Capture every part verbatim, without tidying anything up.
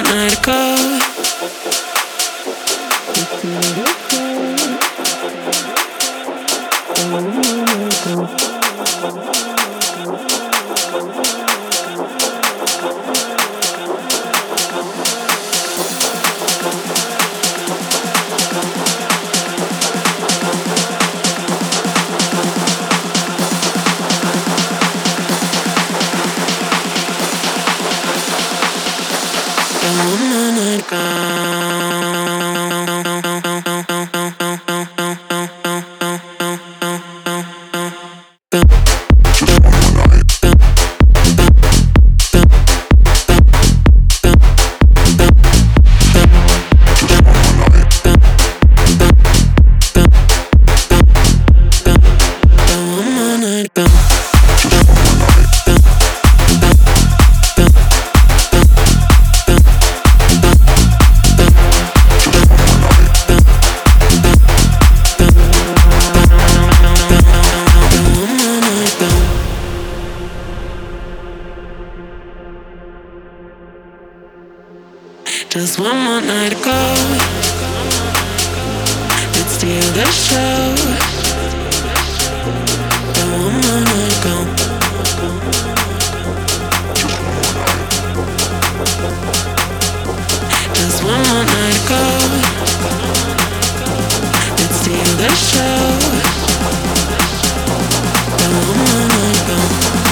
more night ago. Just one more night ago. Let's steal the show. And one more night ago. Just one more night ago. Let's steal the show. And one more night ago.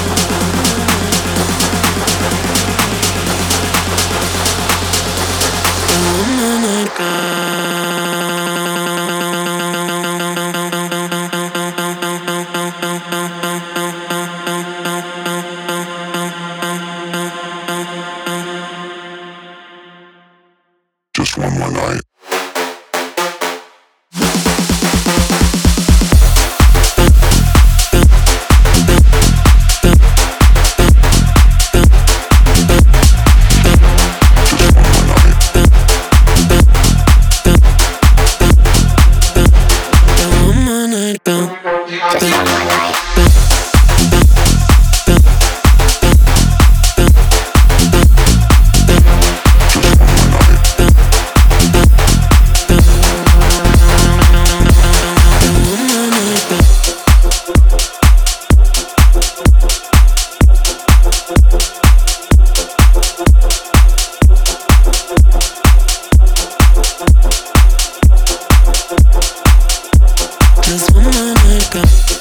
Just one more night. Just one more night ago.